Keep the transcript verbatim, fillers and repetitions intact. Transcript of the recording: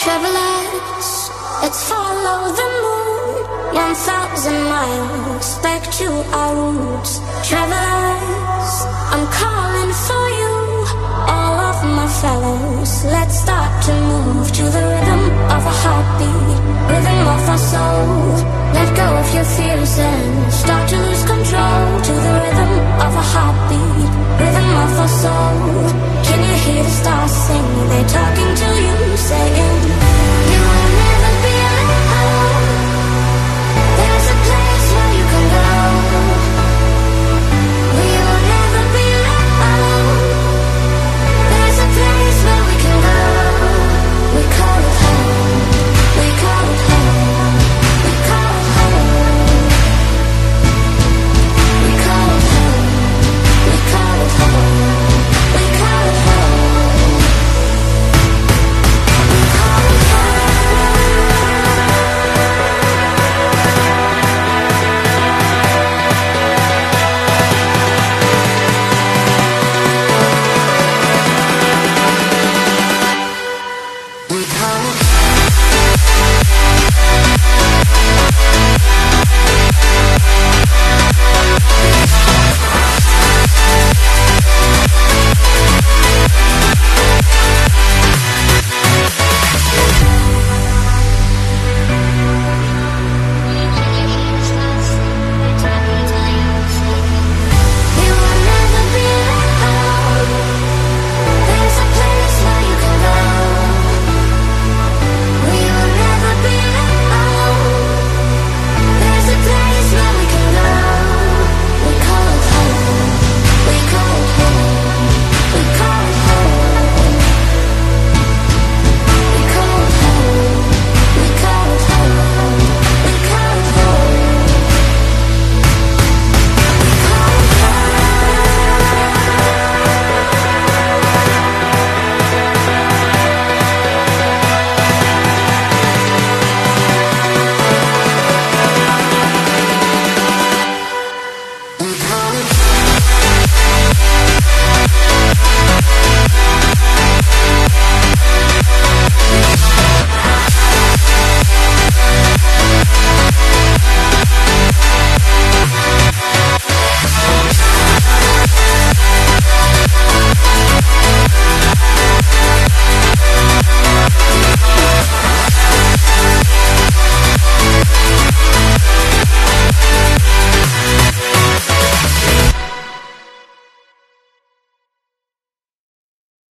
Travelers, let's follow the moon. One thousand miles back to our roots. Travelers, I'm calling for you. All of my fellows, let's start to move to the rhythm of a heartbeat, rhythm of our soul. Let go of your fears and start to lose control. To the rhythm of a heartbeat, rhythm of our soul. Can you hear the stars sing? They're talking to you.